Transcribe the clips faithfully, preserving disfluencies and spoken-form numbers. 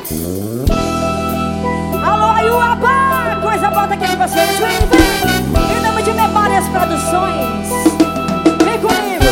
Alô, Ayuaba, coisa bota aqui pra vocês. Vem, vem. Em nome de Memórias Produções. Vem comigo.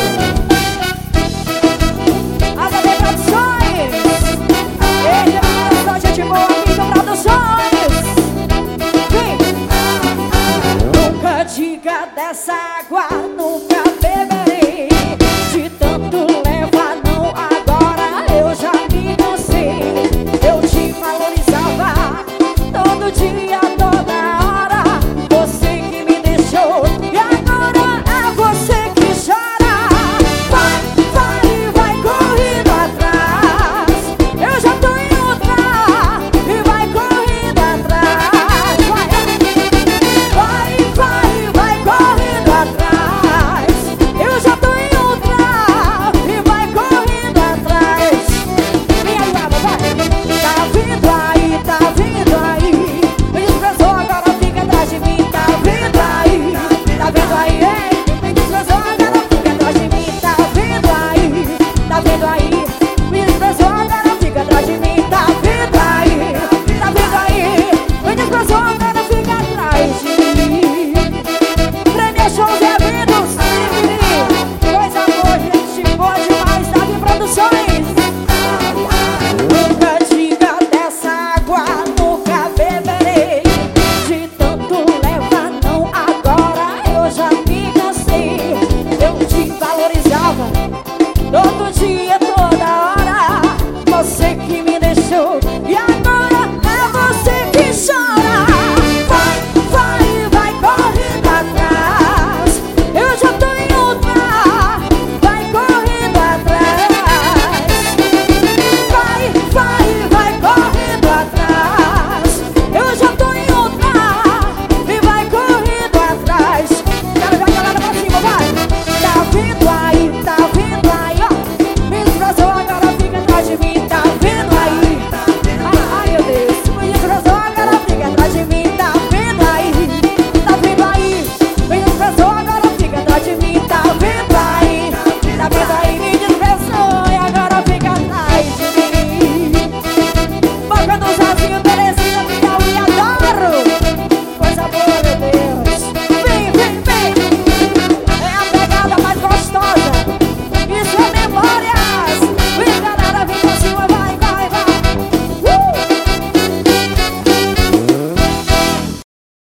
H D Produções. Ei, a gente boa aqui com Produções. Vem. Nunca diga dessa água, nunca beberei. De tanto levar não, agora eu já me cansei. Eu te valorizava todo dia, toda hora. Você que me deixou e agora é você que chora. Vai, vai, vai correndo atrás. Eu já tô em outra e vai correndo atrás. Vai, vai, vai, vai correndo atrás. Eu já tô em outra e vai correndo atrás. Minha Ayuaba, vai. Tá vindo aí, tá vindo aí. Me desprezou, agora fica atrás de mim. Tá vindo aí, tá vindo aí, ei. Me desprezou, agora fica atrás de mim. Tá vindo aí, tá vindo aí. Me desprezou, agora fica atrás de mim. Tá vindo aí, tá vindo aí. Me desprezou, agora fica atrás de mim. Prender shows e eventos, coisa boa, gente boa demais. Davi Produções. Nunca diga dessa água, nunca beberei. De tanto levar não, agora eu já me cansei. Eu te valorizava todo dia, toda hora. Você que me deixou e